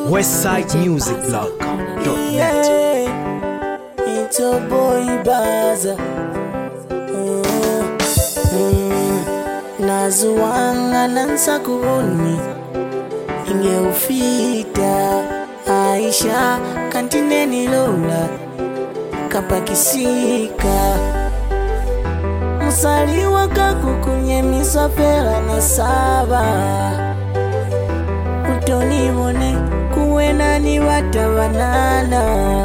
westsidemusicblog.net. It's a boy baza. Nazuanga nansa kuoni inge ufita Aisha kantineni lola kapakisika musaliwa kakukunye misafera na saba utonibone kuwena ni watawanana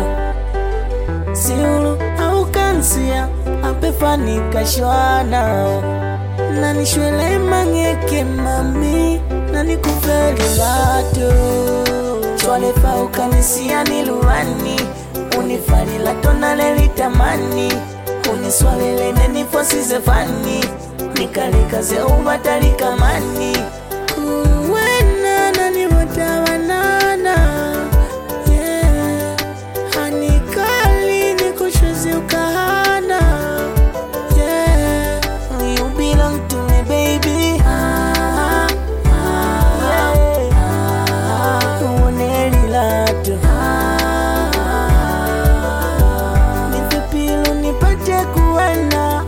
siulu au kansia apefani kashwana nani shwele mangeke mami nani kufeli lato chwale faukanisia niluwani unifari lato nalelitamani uniswalele nenifosi fani nikalika ze ubatalika mani kuwena nani watawanana yeah. Hanikali nikushuzi ukahana yeah. You belong to me baby uneli lato nifipilu nipate kuwana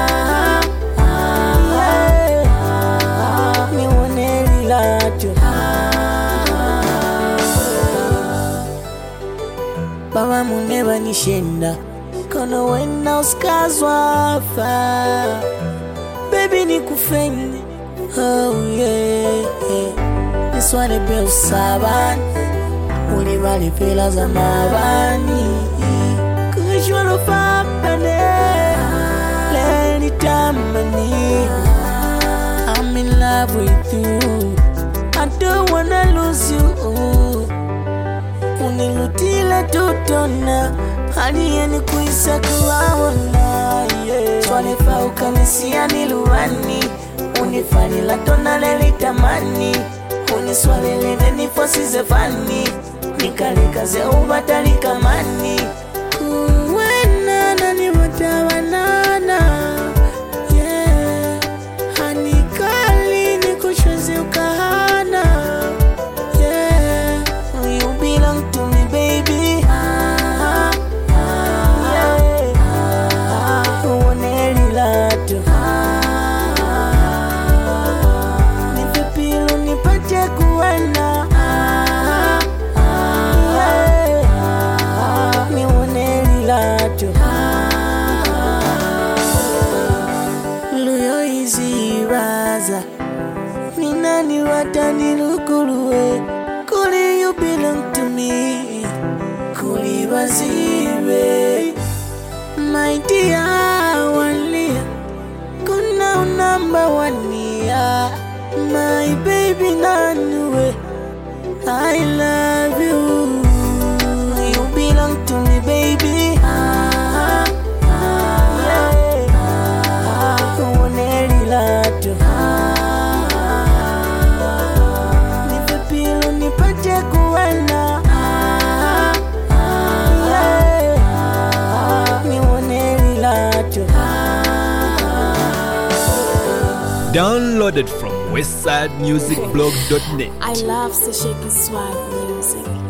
mi uneli lato baba muneba nishenda kono wena uskazwafa baby nikufende oh yeah niswale be usabani ulibali pela za mabani kushwalo papane leni tamani I'm in love with you I don't wanna lose you unilutile tutona halieni kuisa kuwaona yeah. Swale faukanisia niluwani unifani latona lelitamani uniswalele nenifosi fani nikalika ze ubatalika mani kuwena nani watawanana yeah. Hanikali nikushuzi ukahana yeah. You belong to me baby uneli lato nifipilu nipate kuwana mi uneli lato luyo izi baza minani watani lukuluwe kuli you belong to me kuli bazibe my dear walia kuna number one ya my baby nanuwe I love you you belong to me baby uneli lato nifipilu nipate kuwana mi uneli lato Downloaded from westsidemusicblog.net. I love the shaky swag music.